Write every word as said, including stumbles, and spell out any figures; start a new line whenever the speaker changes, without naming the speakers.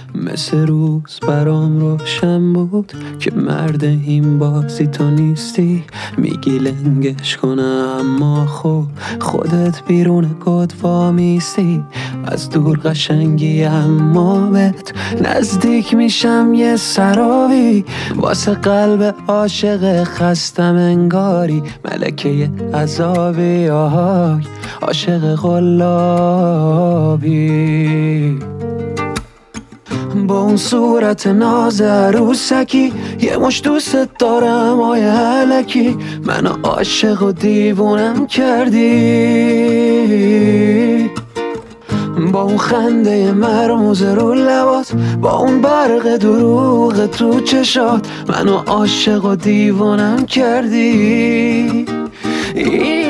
مثل روز برام روشن بود که مرد این بازی تو نیستی. میگی لنگش کنم اما خب خودت بیرون کد وامیستی. از دور قشنگی اما بهت نزدیک میشم یه سرابی. واسه قلب عاشق خستم انگاری ملکه عذابی. آهای عاشق قلابی با اون صورت ناز عروسکی. یه مش دوست دارم آی الکی. منو عاشق و دیوونم کردی. با اون خنده مرموز رو لبات، با اون برق دروغ تو چشات. منو عاشق و دیوونم کردی.